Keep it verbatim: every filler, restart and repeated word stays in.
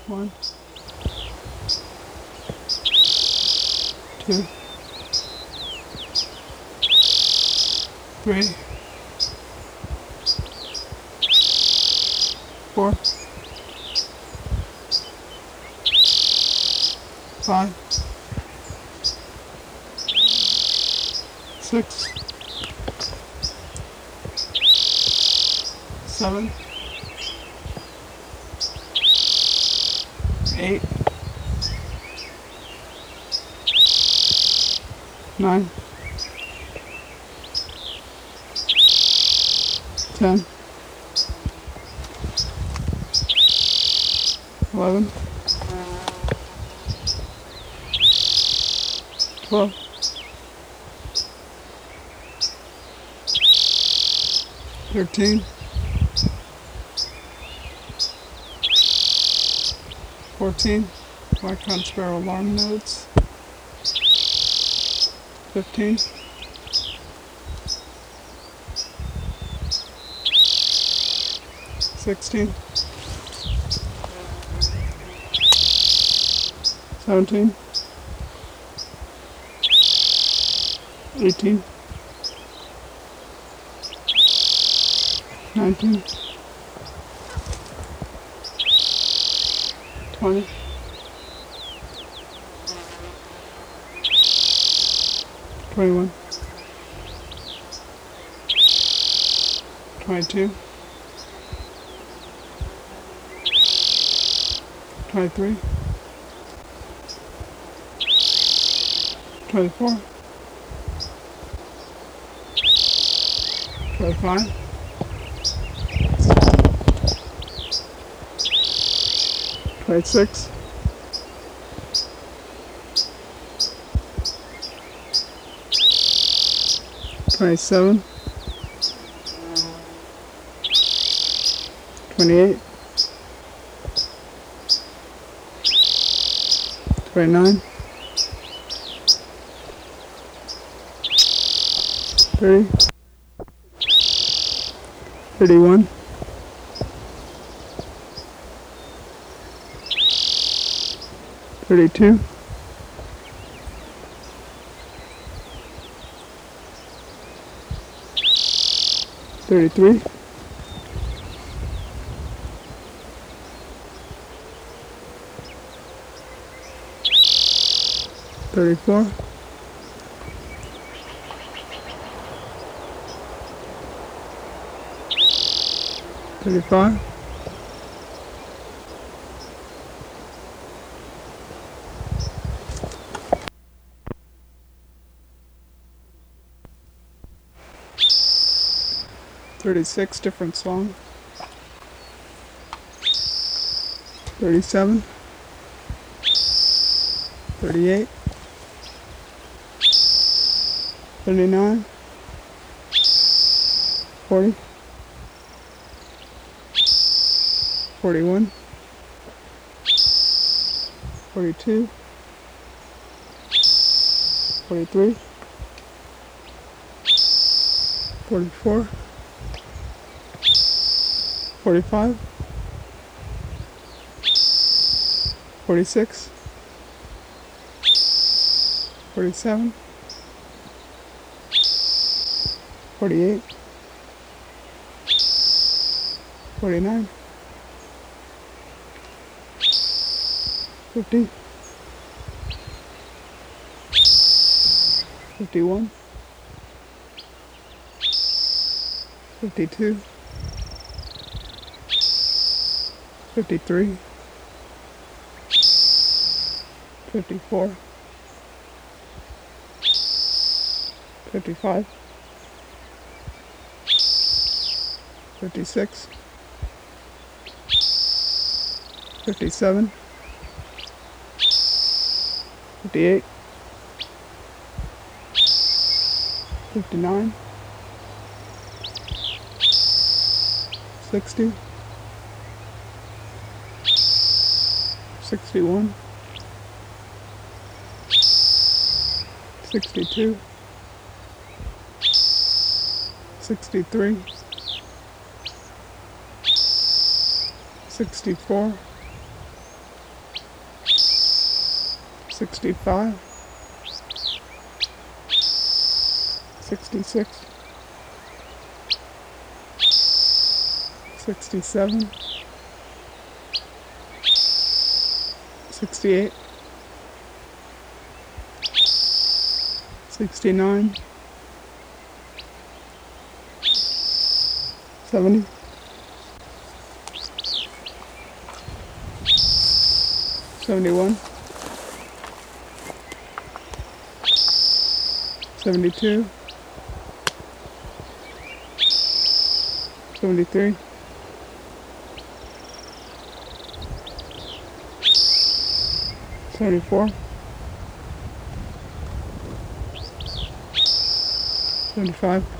One, two, three, four, five, six, seven, eight, nine, ten, eleven, twelve, thirteen, fourteen, black-crowned sparrow alarm notes, fifteen, sixteen, seventeen, eighteen, nineteen, twenty, twenty-one, twenty-two, twenty-three, twenty-four, twenty-five, twenty-six, twenty-seven, twenty-eight, twenty-nine, thirty, thirty-one, thirty-two, thirty-three, thirty-four, thirty-five, thirty-six, different song, thirty-seven, thirty-eight, thirty-nine, forty, forty-one, forty-two, forty-three, forty-four, forty-five, forty-six, forty-seven, forty-eight, forty-nine, fifty, fifty-one, fifty-two, fifty-three, fifty-four, fifty-five, fifty-six, fifty-seven, fifty-eight, fifty-nine, sixty, sixty-one, sixty-two, sixty-three, sixty-four, sixty-five, sixty-six, sixty-seven, sixty-eight, sixty-nine, seventy, seventy-one, seventy-two, seventy-three, seventy-four, seventy-five,